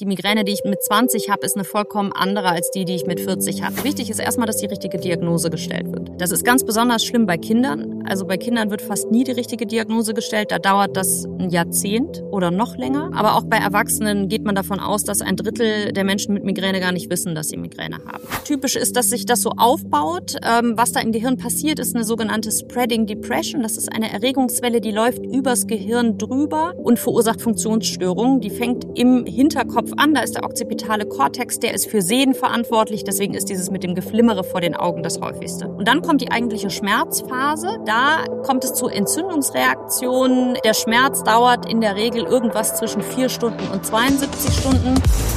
Die Migräne, die ich mit 20 habe, ist eine vollkommen andere als die ich mit 40 habe. Wichtig ist erstmal, dass die richtige Diagnose gestellt wird. Das ist ganz besonders schlimm bei Kindern. Also bei Kindern wird fast nie die richtige Diagnose gestellt. Da dauert das ein Jahrzehnt oder noch länger. Aber auch bei Erwachsenen geht man davon aus, dass 1/3 der Menschen mit Migräne gar nicht wissen, dass sie Migräne haben. Typisch ist, dass sich das so aufbaut. Was da im Gehirn passiert, ist eine sogenannte Spreading Depression. Das ist eine Erregungswelle, die läuft übers Gehirn drüber und verursacht Funktionsstörungen. Die fängt im Hinterkopf an. Da ist der occipitale Kortex, der ist für Sehen verantwortlich. Deswegen ist dieses mit dem Geflimmere vor den Augen das häufigste. Und dann kommt die eigentliche Schmerzphase. Da kommt es zu Entzündungsreaktionen. Der Schmerz dauert in der Regel irgendwas zwischen 4 Stunden und 72 Stunden.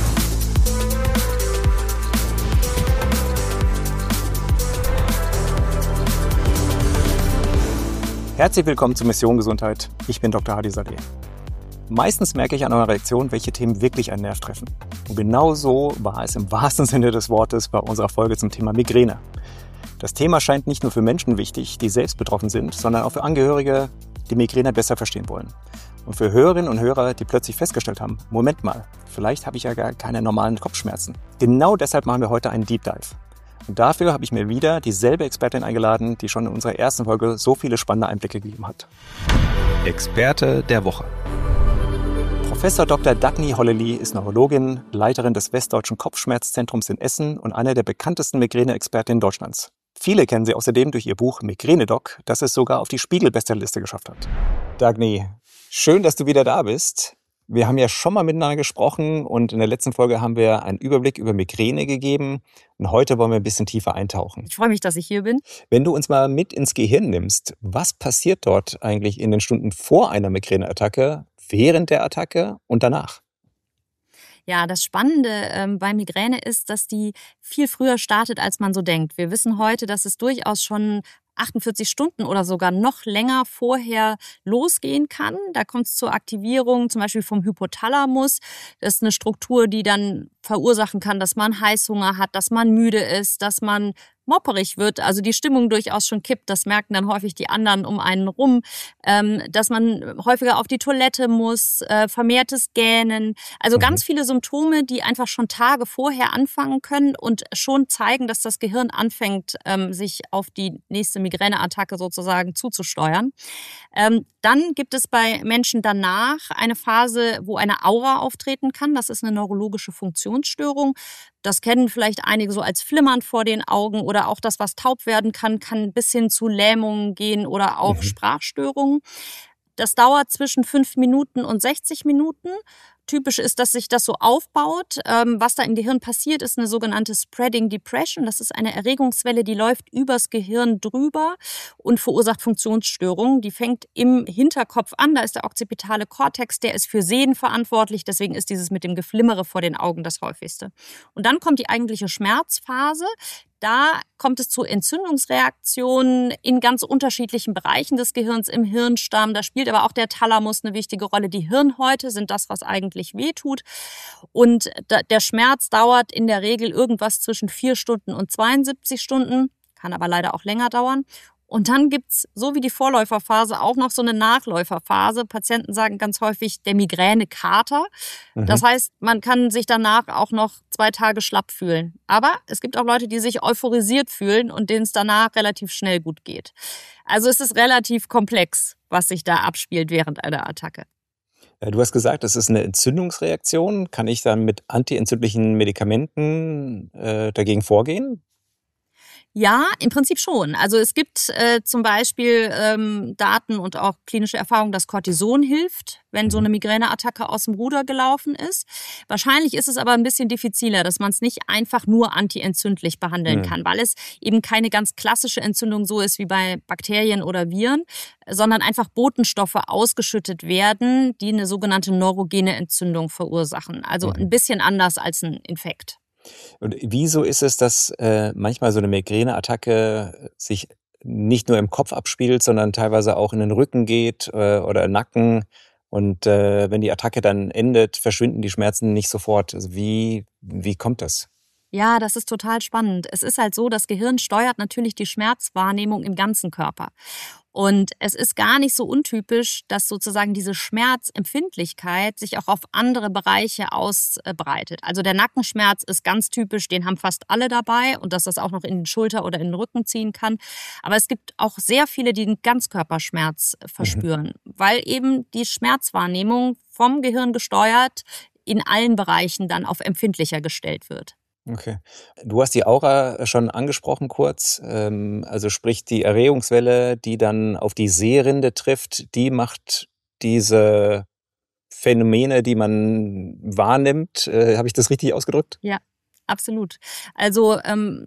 Herzlich willkommen zu Mission Gesundheit. Ich bin Dr. Hadi Sadeh. Meistens merke ich an eurer Reaktion, welche Themen wirklich einen Nerv treffen. Und genau so war es im wahrsten Sinne des Wortes bei unserer Folge zum Thema Migräne. Das Thema scheint nicht nur für Menschen wichtig, die selbst betroffen sind, sondern auch für Angehörige, die Migräne besser verstehen wollen. Und für Hörerinnen und Hörer, die plötzlich festgestellt haben, Moment mal, vielleicht habe ich ja gar keine normalen Kopfschmerzen. Genau deshalb machen wir heute einen Deep Dive. Und dafür habe ich mir wieder dieselbe Expertin eingeladen, die schon in unserer ersten Folge so viele spannende Einblicke gegeben hat. Experte der Woche. Professor Dr. Dagny Hollely ist Neurologin, Leiterin des Westdeutschen Kopfschmerzzentrums in Essen und eine der bekanntesten Migräne-Expertinnen Deutschlands. Viele kennen sie außerdem durch ihr Buch Migräne-Doc, das es sogar auf die Spiegel-Bestsellerliste geschafft hat. Dagny, schön, dass du wieder da bist. Wir haben ja schon mal miteinander gesprochen und in der letzten Folge haben wir einen Überblick über Migräne gegeben und heute wollen wir ein bisschen tiefer eintauchen. Ich freue mich, dass ich hier bin. Wenn du uns mal mit ins Gehirn nimmst, was passiert dort eigentlich in den Stunden vor einer Migräneattacke, während der Attacke und danach? Ja, das Spannende bei Migräne ist, dass die viel früher startet, als man so denkt. Wir wissen heute, dass es durchaus schon 48 Stunden oder sogar noch länger vorher losgehen kann. Da kommt es zur Aktivierung zum Beispiel vom Hypothalamus. Das ist eine Struktur, die dann verursachen kann, dass man Heißhunger hat, dass man müde ist, dass man mopperig wird, also die Stimmung durchaus schon kippt. Das merken dann häufig die anderen um einen rum, dass man häufiger auf die Toilette muss, vermehrtes Gähnen. Also ganz viele Symptome, die einfach schon Tage vorher anfangen können und schon zeigen, dass das Gehirn anfängt, sich auf die nächste Migräneattacke sozusagen zuzusteuern. Dann gibt es bei Menschen danach eine Phase, wo eine Aura auftreten kann. Das ist eine neurologische Funktionsstörung. Das kennen vielleicht einige so als Flimmern vor den Augen oder auch das, was taub werden kann bis hin zu Lähmungen gehen oder auch Sprachstörungen. Das dauert zwischen 5 Minuten und 60 Minuten. Typisch ist, dass sich das so aufbaut. Was da im Gehirn passiert, ist eine sogenannte Spreading Depression. Das ist eine Erregungswelle, die läuft übers Gehirn drüber und verursacht Funktionsstörungen. Die fängt im Hinterkopf an. Da ist der occipitale Kortex, der ist für Sehen verantwortlich. Deswegen ist dieses mit dem Geflimmere vor den Augen das häufigste. Und dann kommt die eigentliche Schmerzphase. Da kommt es zu Entzündungsreaktionen in ganz unterschiedlichen Bereichen des Gehirns, im Hirnstamm. Da spielt aber auch der Thalamus eine wichtige Rolle. Die Hirnhäute sind das, was eigentlich wehtut. Und der Schmerz dauert in der Regel irgendwas zwischen 4 Stunden und 72 Stunden, kann aber leider auch länger dauern. Und dann gibt's, so wie die Vorläuferphase, auch noch so eine Nachläuferphase. Patienten sagen ganz häufig der Migränekater. Das heißt, man kann sich danach auch noch 2 Tage schlapp fühlen. Aber es gibt auch Leute, die sich euphorisiert fühlen und denen es danach relativ schnell gut geht. Also es ist relativ komplex, was sich da abspielt während einer Attacke. Du hast gesagt, es ist eine Entzündungsreaktion. Kann ich dann mit antientzündlichen Medikamenten dagegen vorgehen? Ja, im Prinzip schon. Also es gibt zum Beispiel Daten und auch klinische Erfahrungen, dass Cortison hilft, wenn so eine Migräneattacke aus dem Ruder gelaufen ist. Wahrscheinlich ist es aber ein bisschen diffiziler, dass man es nicht einfach nur antientzündlich behandeln kann, weil es eben keine ganz klassische Entzündung so ist wie bei Bakterien oder Viren, sondern einfach Botenstoffe ausgeschüttet werden, die eine sogenannte neurogene Entzündung verursachen. Also ein bisschen anders als ein Infekt. Und wieso ist es, dass manchmal so eine Migräneattacke sich nicht nur im Kopf abspielt, sondern teilweise auch in den Rücken geht oder Nacken? Und wenn die Attacke dann endet, verschwinden die Schmerzen nicht sofort. Also wie kommt das? Ja, das ist total spannend. Es ist halt so, das Gehirn steuert natürlich die Schmerzwahrnehmung im ganzen Körper. Und es ist gar nicht so untypisch, dass sozusagen diese Schmerzempfindlichkeit sich auch auf andere Bereiche ausbreitet. Also der Nackenschmerz ist ganz typisch, den haben fast alle dabei und dass das auch noch in den Schulter oder in den Rücken ziehen kann. Aber es gibt auch sehr viele, die einen Ganzkörperschmerz verspüren, weil eben die Schmerzwahrnehmung vom Gehirn gesteuert in allen Bereichen dann auf empfindlicher gestellt wird. Okay. Du hast die Aura schon angesprochen kurz. Also sprich die Erregungswelle, die dann auf die Sehrinde trifft, die macht diese Phänomene, die man wahrnimmt. Habe ich das richtig ausgedrückt? Ja. Absolut. Also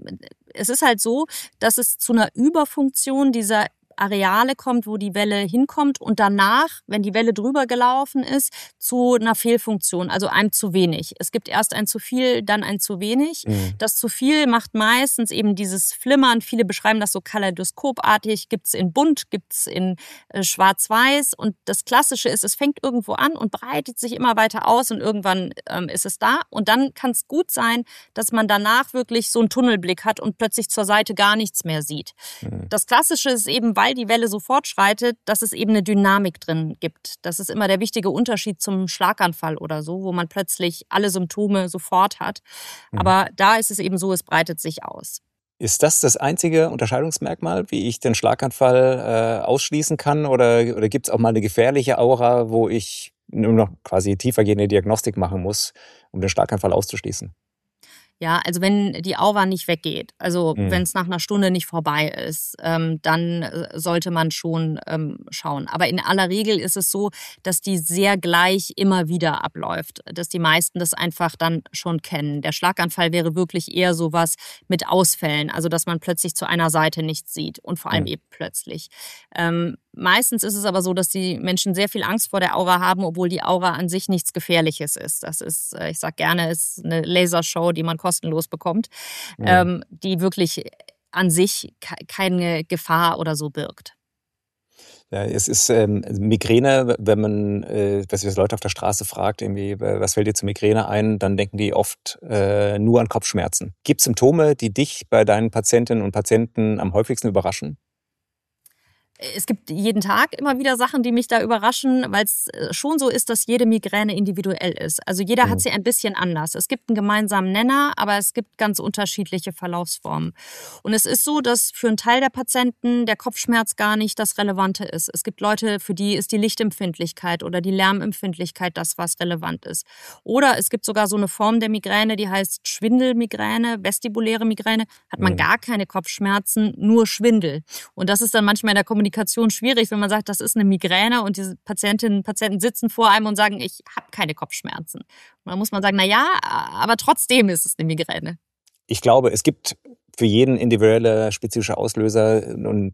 es ist halt so, dass es zu einer Überfunktion dieser Areale kommt, wo die Welle hinkommt und danach, wenn die Welle drüber gelaufen ist, zu einer Fehlfunktion, also einem zu wenig. Es gibt erst ein zu viel, dann ein zu wenig. Das zu viel macht meistens eben dieses Flimmern. Viele beschreiben das so kaleidoskopartig. Gibt's in bunt, gibt's in schwarz-weiß. Und das Klassische ist, es fängt irgendwo an und breitet sich immer weiter aus und irgendwann ist es da. Und dann kann es gut sein, dass man danach wirklich so einen Tunnelblick hat und plötzlich zur Seite gar nichts mehr sieht. Das Klassische ist eben, weil die Welle so fortschreitet, dass es eben eine Dynamik drin gibt. Das ist immer der wichtige Unterschied zum Schlaganfall oder so, wo man plötzlich alle Symptome sofort hat. Aber da ist es eben so, es breitet sich aus. Ist das einzige Unterscheidungsmerkmal, wie ich den Schlaganfall ausschließen kann? Oder gibt es auch mal eine gefährliche Aura, wo ich nur noch quasi tiefergehende Diagnostik machen muss, um den Schlaganfall auszuschließen? Ja, also wenn die Aura nicht weggeht, also wenn es nach einer Stunde nicht vorbei ist, dann sollte man schon schauen. Aber in aller Regel ist es so, dass die sehr gleich immer wieder abläuft, dass die meisten das einfach dann schon kennen. Der Schlaganfall wäre wirklich eher sowas mit Ausfällen, also dass man plötzlich zu einer Seite nichts sieht und vor allem eben plötzlich. Meistens ist es aber so, dass die Menschen sehr viel Angst vor der Aura haben, obwohl die Aura an sich nichts Gefährliches ist. Das ist, ich sag gerne, ist eine Lasershow, die man kostenlos bekommt, die wirklich an sich keine Gefahr oder so birgt. Ja, es ist Migräne, wenn man was Leute auf der Straße fragt, irgendwie, was fällt dir zu Migräne ein, dann denken die oft nur an Kopfschmerzen. Gibt es Symptome, die dich bei deinen Patientinnen und Patienten am häufigsten überraschen? Es gibt jeden Tag immer wieder Sachen, die mich da überraschen, weil es schon so ist, dass jede Migräne individuell ist. Also jeder hat sie ein bisschen anders. Es gibt einen gemeinsamen Nenner, aber es gibt ganz unterschiedliche Verlaufsformen. Und es ist so, dass für einen Teil der Patienten der Kopfschmerz gar nicht das Relevante ist. Es gibt Leute, für die ist die Lichtempfindlichkeit oder die Lärmempfindlichkeit das, was relevant ist. Oder es gibt sogar so eine Form der Migräne, die heißt Schwindelmigräne, vestibuläre Migräne. Hat man gar keine Kopfschmerzen, nur Schwindel. Und das ist dann manchmal in der Kommunikation schwierig, wenn man sagt, das ist eine Migräne und diese Patientinnen und Patienten sitzen vor einem und sagen, ich habe keine Kopfschmerzen. Und dann muss man sagen, na ja, aber trotzdem ist es eine Migräne. Ich glaube, es gibt für jeden individuelle spezifische Auslöser und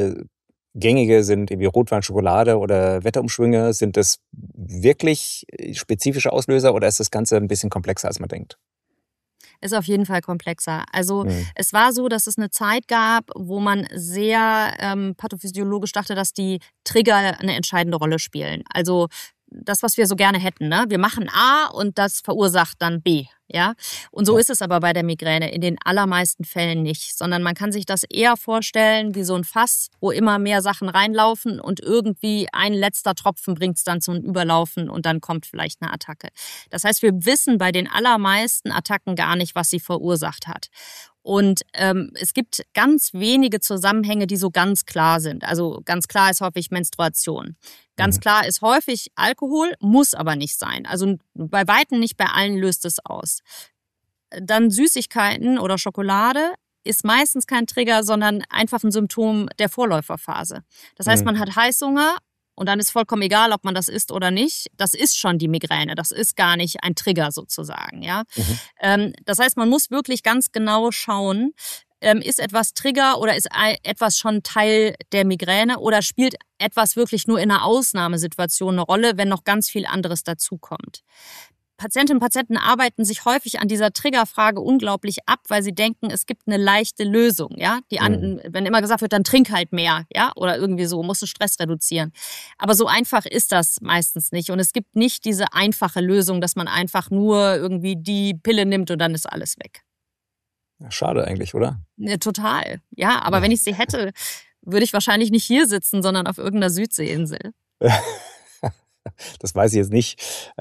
gängige sind irgendwie Rotwein, Schokolade oder Wetterumschwünge. Sind das wirklich spezifische Auslöser oder ist das Ganze ein bisschen komplexer, als man denkt? Ist auf jeden Fall komplexer. Also es war so, dass es eine Zeit gab, wo man sehr pathophysiologisch dachte, dass die Trigger eine entscheidende Rolle spielen. Also das, was wir so gerne hätten, ne? Wir machen A und das verursacht dann B. Ja? Und so ist es aber bei der Migräne in den allermeisten Fällen nicht, sondern man kann sich das eher vorstellen wie so ein Fass, wo immer mehr Sachen reinlaufen und irgendwie ein letzter Tropfen bringt es dann zum Überlaufen und dann kommt vielleicht eine Attacke. Das heißt, wir wissen bei den allermeisten Attacken gar nicht, was sie verursacht hat. Und es gibt ganz wenige Zusammenhänge, die so ganz klar sind. Also ganz klar ist häufig Menstruation. Ganz klar ist häufig Alkohol, muss aber nicht sein. Also bei Weitem nicht bei allen löst es aus. Dann Süßigkeiten oder Schokolade ist meistens kein Trigger, sondern einfach ein Symptom der Vorläuferphase. Das heißt, man hat Heißhunger. Und dann ist vollkommen egal, ob man das isst oder nicht. Das ist schon die Migräne. Das ist gar nicht ein Trigger sozusagen. Ja? Das heißt, man muss wirklich ganz genau schauen, ist etwas Trigger oder ist etwas schon Teil der Migräne oder spielt etwas wirklich nur in einer Ausnahmesituation eine Rolle, wenn noch ganz viel anderes dazukommt. Patientinnen und Patienten arbeiten sich häufig an dieser Triggerfrage unglaublich ab, weil sie denken, es gibt eine leichte Lösung. Ja, wenn immer gesagt wird, dann trink halt mehr, ja, oder irgendwie so, musst du Stress reduzieren. Aber so einfach ist das meistens nicht. Und es gibt nicht diese einfache Lösung, dass man einfach nur irgendwie die Pille nimmt und dann ist alles weg. Schade eigentlich, oder? Ja, total. Ja, aber wenn ich sie hätte, würde ich wahrscheinlich nicht hier sitzen, sondern auf irgendeiner Südseeinsel. Das weiß ich jetzt nicht.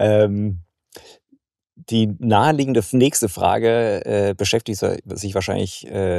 Die naheliegende nächste Frage damit beschäftigen sich wahrscheinlich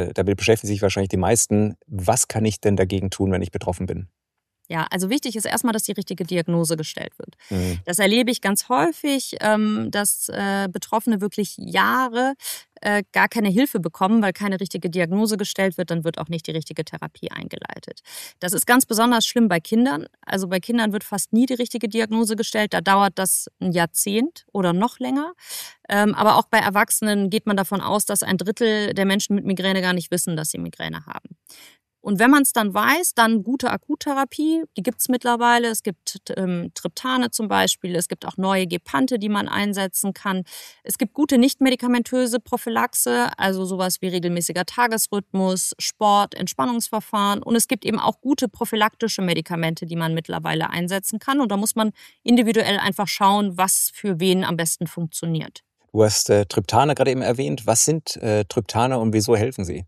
die meisten. Was kann ich denn dagegen tun, wenn ich betroffen bin? Ja, also wichtig ist erstmal, dass die richtige Diagnose gestellt wird. Mhm. Das erlebe ich ganz häufig, dass Betroffene wirklich Jahre gar keine Hilfe bekommen, weil keine richtige Diagnose gestellt wird, dann wird auch nicht die richtige Therapie eingeleitet. Das ist ganz besonders schlimm bei Kindern. Also bei Kindern wird fast nie die richtige Diagnose gestellt. Da dauert das ein Jahrzehnt oder noch länger. Aber auch bei Erwachsenen geht man davon aus, dass 1/3 der Menschen mit Migräne gar nicht wissen, dass sie Migräne haben. Und wenn man es dann weiß, dann gute Akuttherapie, die gibt es mittlerweile. Es gibt Triptane zum Beispiel, es gibt auch neue Gepante, die man einsetzen kann. Es gibt gute nichtmedikamentöse Prophylaxe, also sowas wie regelmäßiger Tagesrhythmus, Sport, Entspannungsverfahren. Und es gibt eben auch gute prophylaktische Medikamente, die man mittlerweile einsetzen kann. Und da muss man individuell einfach schauen, was für wen am besten funktioniert. Du hast Triptane gerade eben erwähnt. Was sind Triptane und wieso helfen sie?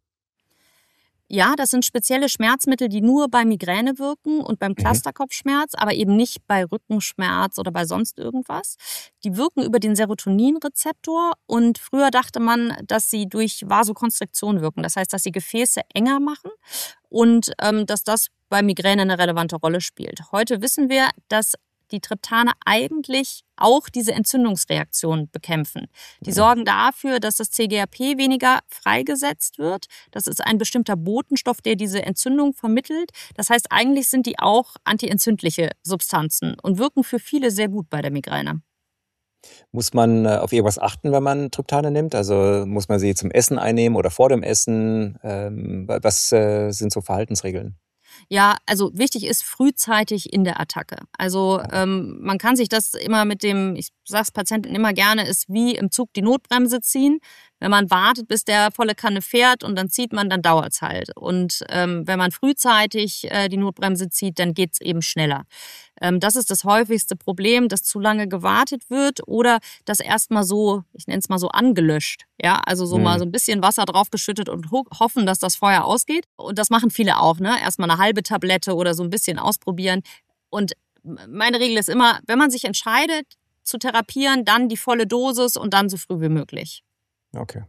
Ja, das sind spezielle Schmerzmittel, die nur bei Migräne wirken und beim Clusterkopfschmerz, aber eben nicht bei Rückenschmerz oder bei sonst irgendwas. Die wirken über den Serotoninrezeptor und früher dachte man, dass sie durch Vasokonstriktion wirken. Das heißt, dass sie Gefäße enger machen und dass das bei Migräne eine relevante Rolle spielt. Heute wissen wir, dass die Triptane eigentlich auch diese Entzündungsreaktion bekämpfen. Die sorgen dafür, dass das CGRP weniger freigesetzt wird. Das ist ein bestimmter Botenstoff, der diese Entzündung vermittelt. Das heißt, eigentlich sind die auch antientzündliche Substanzen und wirken für viele sehr gut bei der Migräne. Muss man auf irgendwas achten, wenn man Triptane nimmt? Also muss man sie zum Essen einnehmen oder vor dem Essen? Was sind so Verhaltensregeln? Ja, also wichtig ist frühzeitig in der Attacke. Also man kann sich das immer ich sage es Patienten immer gerne, ist wie im Zug die Notbremse ziehen. Wenn man wartet, bis der volle Kanne fährt und dann zieht man, dann dauert es halt. Und wenn man frühzeitig die Notbremse zieht, dann geht es eben schneller. Das ist das häufigste Problem, dass zu lange gewartet wird oder dass erstmal so, ich nenne es mal so angelöscht. Ja, also so mal so ein bisschen Wasser draufgeschüttet und hoffen, dass das Feuer ausgeht. Und das machen viele auch, ne? Erstmal eine halbe Tablette oder so ein bisschen ausprobieren. Und meine Regel ist immer, wenn man sich entscheidet zu therapieren, dann die volle Dosis und dann so früh wie möglich. Okay.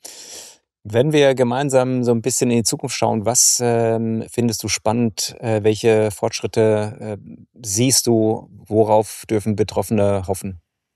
Wenn wir gemeinsam so ein bisschen in die Zukunft schauen, was findest du spannend? Welche Fortschritte siehst du? Worauf dürfen Betroffene hoffen?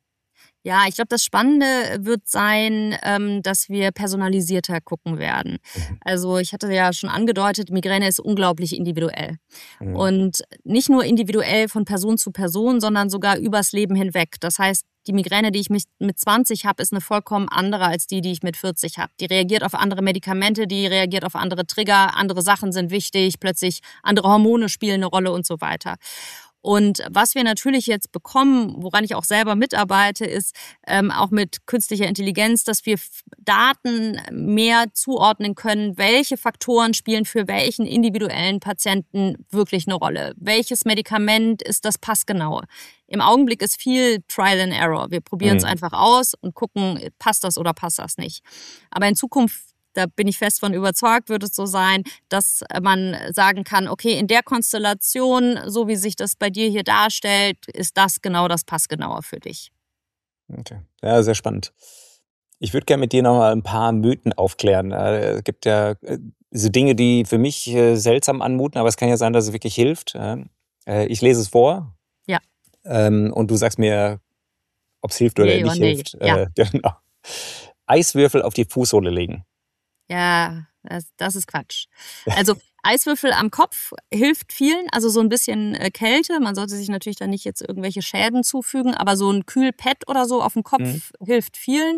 Ja, ich glaube, das Spannende wird sein, dass wir personalisierter gucken werden. Also ich hatte ja schon angedeutet, Migräne ist unglaublich individuell. Und nicht nur individuell von Person zu Person, sondern sogar übers Leben hinweg. Das heißt, die Migräne, die ich mit 20 habe, ist eine vollkommen andere als die ich mit 40 habe. Die reagiert auf andere Medikamente, die reagiert auf andere Trigger, andere Sachen sind wichtig, plötzlich andere Hormone spielen eine Rolle und so weiter. Und was wir natürlich jetzt bekommen, woran ich auch selber mitarbeite, ist auch mit künstlicher Intelligenz, dass wir Daten mehr zuordnen können, welche Faktoren spielen für welchen individuellen Patienten wirklich eine Rolle. Welches Medikament ist das passgenaue? Im Augenblick ist viel Trial and Error. Wir probieren es einfach aus und gucken, passt das oder passt das nicht. Aber in Zukunft, da bin ich fest von überzeugt, wird es so sein, dass man sagen kann, okay, in der Konstellation, so wie sich das bei dir hier darstellt, ist das genau das Passgenauer für dich. Okay, ja, sehr spannend. Ich würde gerne mit dir noch mal ein paar Mythen aufklären. Es gibt ja so Dinge, die für mich seltsam anmuten, aber es kann ja sein, dass es wirklich hilft. Ich lese es vor. Ja. Und du sagst mir, ob es hilft oder nicht hilft. Ja. Genau. Eiswürfel auf die Fußsohle legen. Ja, das ist Quatsch. Also Eiswürfel am Kopf hilft vielen, also so ein bisschen Kälte. Man sollte sich natürlich da nicht jetzt irgendwelche Schäden zufügen, aber so ein Kühlpad oder so auf dem Kopf hilft vielen.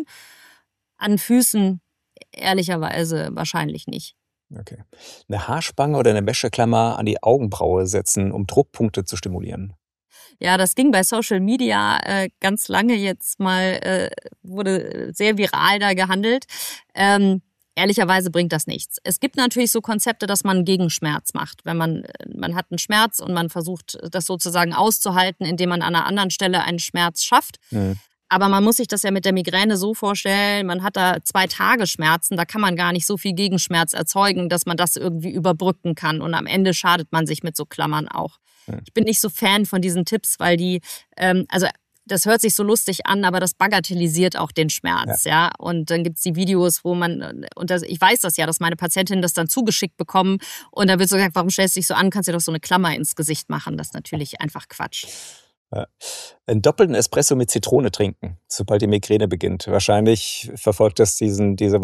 An Füßen ehrlicherweise wahrscheinlich nicht. Okay. Eine Haarspange oder eine Wäscheklammer an die Augenbraue setzen, um Druckpunkte zu stimulieren. Ja, das ging bei Social Media ganz lange jetzt mal, wurde sehr viral da gehandelt. Ehrlicherweise bringt das nichts. Es gibt natürlich so Konzepte, dass man gegen Schmerz macht. Wenn man hat einen Schmerz und man versucht, das sozusagen auszuhalten, indem man an einer anderen Stelle einen Schmerz schafft. Aber man muss sich das ja mit der Migräne so vorstellen, man hat da 2 Tage Schmerzen, da kann man gar nicht so viel Gegenschmerz erzeugen, dass man das irgendwie überbrücken kann. Und am Ende schadet man sich mit so Klammern auch. Ich bin nicht so Fan von diesen Tipps, weil die, also das hört sich so lustig an, aber das bagatellisiert auch den Schmerz, ja. Und dann gibt's die Videos, wo man, ich weiß das ja, dass meine Patientinnen das dann zugeschickt bekommen und dann wird so gesagt, warum stellst du dich so an, kannst dir doch so eine Klammer ins Gesicht machen. Das ist natürlich einfach Quatsch. Ja. Einen doppelten Espresso mit Zitrone trinken, sobald die Migräne beginnt. Wahrscheinlich verfolgt das diese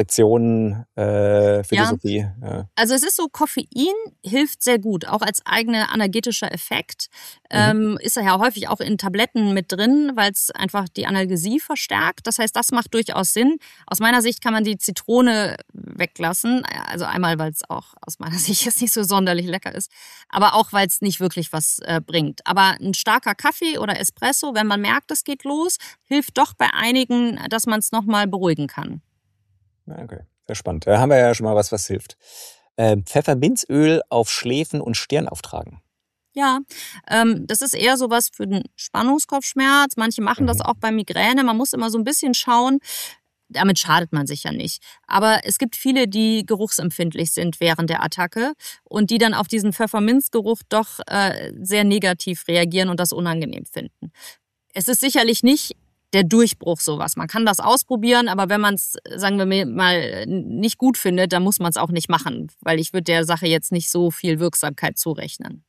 Vasokonstriktion-Philosophie. Ja. Also es ist so, Koffein hilft sehr gut, auch als eigener analgetischer Effekt. Ist er ja häufig auch in Tabletten mit drin, weil es einfach die Analgesie verstärkt. Das heißt, das macht durchaus Sinn. Aus meiner Sicht kann man die Zitrone weglassen. Also einmal, weil es auch aus meiner Sicht jetzt nicht so sonderlich lecker ist, aber auch, weil es nicht wirklich was bringt. Aber ein starker Kaffee oder Espresso, wenn man merkt, es geht los, hilft doch bei einigen, dass man es nochmal beruhigen kann. Okay, sehr spannend. Da haben wir ja schon mal was hilft. Pfefferminzöl auf Schläfen und Stirn auftragen. Ja, das ist eher sowas für den Spannungskopfschmerz. Manche machen das auch bei Migräne. Man muss immer so ein bisschen schauen. Damit schadet man sich ja nicht. Aber es gibt viele, die geruchsempfindlich sind während der Attacke und die dann auf diesen Pfefferminzgeruch doch sehr negativ reagieren und das unangenehm finden. Es ist sicherlich nicht der Durchbruch sowas. Man kann das ausprobieren, aber wenn man es, sagen wir mal, nicht gut findet, dann muss man es auch nicht machen, weil ich würde der Sache jetzt nicht so viel Wirksamkeit zurechnen.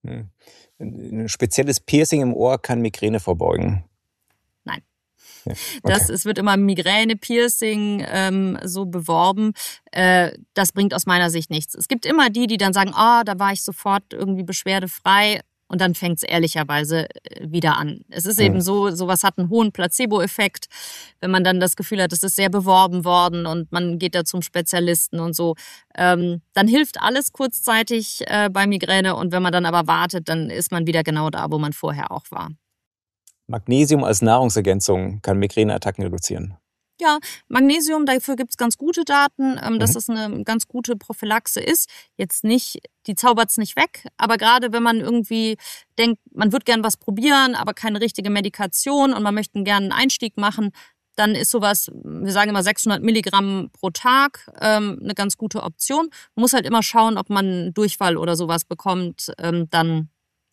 Ein spezielles Piercing im Ohr kann Migräne vorbeugen. Nein. Ja, okay. Es wird immer Migräne-Piercing so beworben. Das bringt aus meiner Sicht nichts. Es gibt immer die dann sagen, da war ich sofort irgendwie beschwerdefrei. Und dann fängt es ehrlicherweise wieder an. Es ist eben so, sowas hat einen hohen Placebo-Effekt, wenn man dann das Gefühl hat, es ist sehr beworben worden und man geht da zum Spezialisten und so. Dann hilft alles kurzzeitig bei Migräne und wenn man dann aber wartet, dann ist man wieder genau da, wo man vorher auch war. Magnesium als Nahrungsergänzung kann Migräneattacken reduzieren. Ja, Magnesium, dafür gibt's ganz gute Daten, dass das eine ganz gute Prophylaxe ist. Jetzt nicht, die zaubert's nicht weg, aber gerade wenn man irgendwie denkt, man würde gern was probieren, aber keine richtige Medikation und man möchte gerne einen Einstieg machen, dann ist sowas, wir sagen immer 600 Milligramm pro Tag, eine ganz gute Option. Man muss halt immer schauen, ob man Durchfall oder sowas bekommt, dann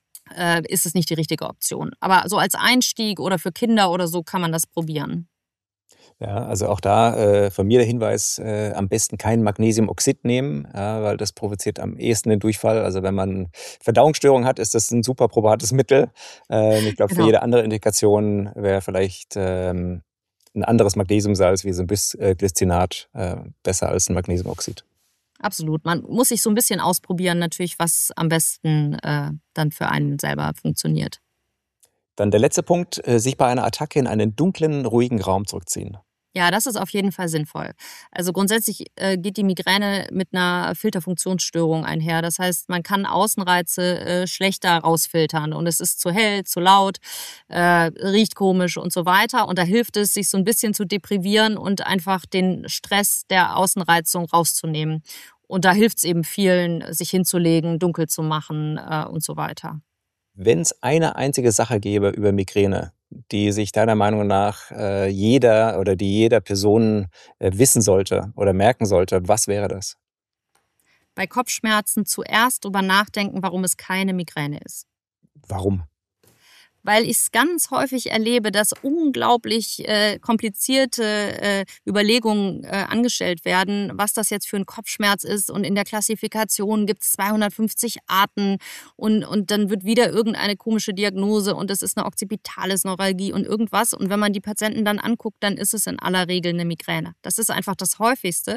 ist es nicht die richtige Option. Aber so als Einstieg oder für Kinder oder so kann man das probieren. Ja, also auch da von mir der Hinweis, am besten kein Magnesiumoxid nehmen, weil das provoziert am ehesten den Durchfall. Also wenn man Verdauungsstörungen hat, ist das ein super probates Mittel. Ich glaube, für jede andere Indikation wäre vielleicht ein anderes Magnesiumsalz wie so ein Bisglycinat besser als ein Magnesiumoxid. Absolut. Man muss sich so ein bisschen ausprobieren, natürlich, was am besten dann für einen selber funktioniert. Dann der letzte Punkt, sich bei einer Attacke in einen dunklen, ruhigen Raum zurückziehen. Ja, das ist auf jeden Fall sinnvoll. Also grundsätzlich geht die Migräne mit einer Filterfunktionsstörung einher. Das heißt, man kann Außenreize schlechter rausfiltern und es ist zu hell, zu laut, riecht komisch und so weiter. Und da hilft es, sich so ein bisschen zu deprivieren und einfach den Stress der Außenreizung rauszunehmen. Und da hilft es eben vielen, sich hinzulegen, dunkel zu machen und so weiter. Wenn es eine einzige Sache gäbe über Migräne, die sich deiner Meinung nach jeder Person wissen sollte oder merken sollte, was wäre das? Bei Kopfschmerzen zuerst drüber nachdenken, warum es keine Migräne ist. Warum? Weil ich es ganz häufig erlebe, dass unglaublich komplizierte Überlegungen angestellt werden, was das jetzt für ein Kopfschmerz ist. Und in der Klassifikation gibt es 250 Arten und dann wird wieder irgendeine komische Diagnose und es ist eine Occipitalis-Neuralgie und irgendwas. Und wenn man die Patienten dann anguckt, dann ist es in aller Regel eine Migräne. Das ist einfach das Häufigste.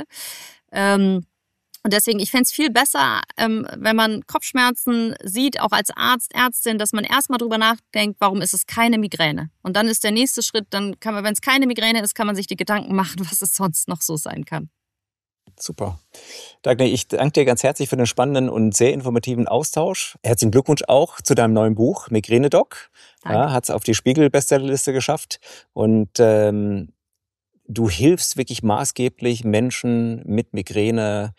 Und deswegen, ich fände es viel besser, wenn man Kopfschmerzen sieht, auch als Arzt, Ärztin, dass man erstmal drüber nachdenkt, warum ist es keine Migräne? Und dann ist der nächste Schritt, dann kann man, wenn es keine Migräne ist, kann man sich die Gedanken machen, was es sonst noch so sein kann. Super. Dagny, ich danke dir ganz herzlich für den spannenden und sehr informativen Austausch. Herzlichen Glückwunsch auch zu deinem neuen Buch, Migräne-Doc. Ja, hat es auf die Spiegel-Bestsellerliste geschafft. Und du hilfst wirklich maßgeblich Menschen mit Migräne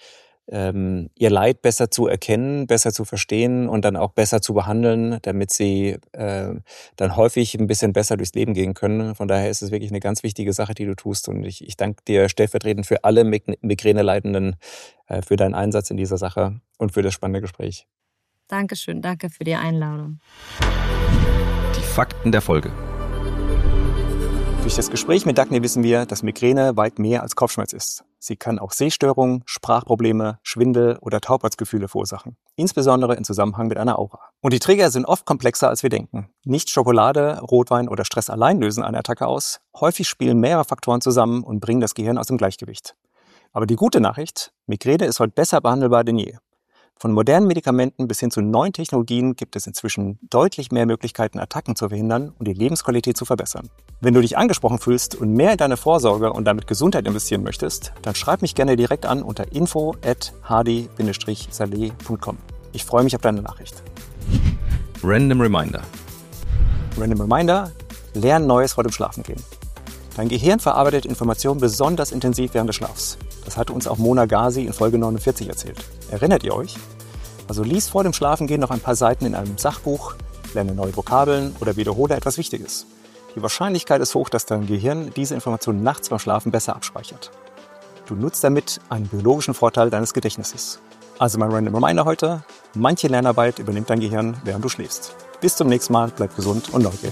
ihr Leid besser zu erkennen, besser zu verstehen und dann auch besser zu behandeln, damit sie dann häufig ein bisschen besser durchs Leben gehen können. Von daher ist es wirklich eine ganz wichtige Sache, die du tust. Und ich danke dir stellvertretend für alle Migräne-Leidenden für deinen Einsatz in dieser Sache und für das spannende Gespräch. Dankeschön, danke für die Einladung. Die Fakten der Folge. Durch das Gespräch mit Dagny wissen wir, dass Migräne weit mehr als Kopfschmerz ist. Sie kann auch Sehstörungen, Sprachprobleme, Schwindel oder Taubheitsgefühle verursachen. Insbesondere im Zusammenhang mit einer Aura. Und die Trigger sind oft komplexer, als wir denken. Nicht Schokolade, Rotwein oder Stress allein lösen eine Attacke aus. Häufig spielen mehrere Faktoren zusammen und bringen das Gehirn aus dem Gleichgewicht. Aber die gute Nachricht, Migräne ist heute besser behandelbar denn je. Von modernen Medikamenten bis hin zu neuen Technologien gibt es inzwischen deutlich mehr Möglichkeiten, Attacken zu verhindern und die Lebensqualität zu verbessern. Wenn du dich angesprochen fühlst und mehr in deine Vorsorge und damit Gesundheit investieren möchtest, dann schreib mich gerne direkt an unter info@hadi-saleh.com. Ich freue mich auf deine Nachricht. Random Reminder. Random Reminder: Lern Neues vor dem Schlafengehen. Dein Gehirn verarbeitet Informationen besonders intensiv während des Schlafs. Das hatte uns auch Mona Ghazi in Folge 49 erzählt. Erinnert ihr euch? Also lies vor dem Schlafengehen noch ein paar Seiten in einem Sachbuch, lerne neue Vokabeln oder wiederhole etwas Wichtiges. Die Wahrscheinlichkeit ist hoch, dass dein Gehirn diese Informationen nachts beim Schlafen besser abspeichert. Du nutzt damit einen biologischen Vorteil deines Gedächtnisses. Also mein Random Reminder heute: Manche Lernarbeit übernimmt dein Gehirn, während du schläfst. Bis zum nächsten Mal, bleib gesund und neugierig.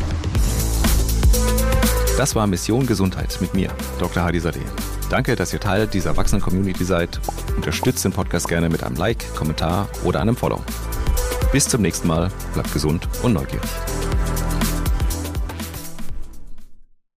Das war Mission Gesundheit mit mir, Dr. Hadi Saleh. Danke, dass ihr Teil dieser Erwachsenen-Community seid. Unterstützt den Podcast gerne mit einem Like, Kommentar oder einem Follow. Bis zum nächsten Mal, bleibt gesund und neugierig.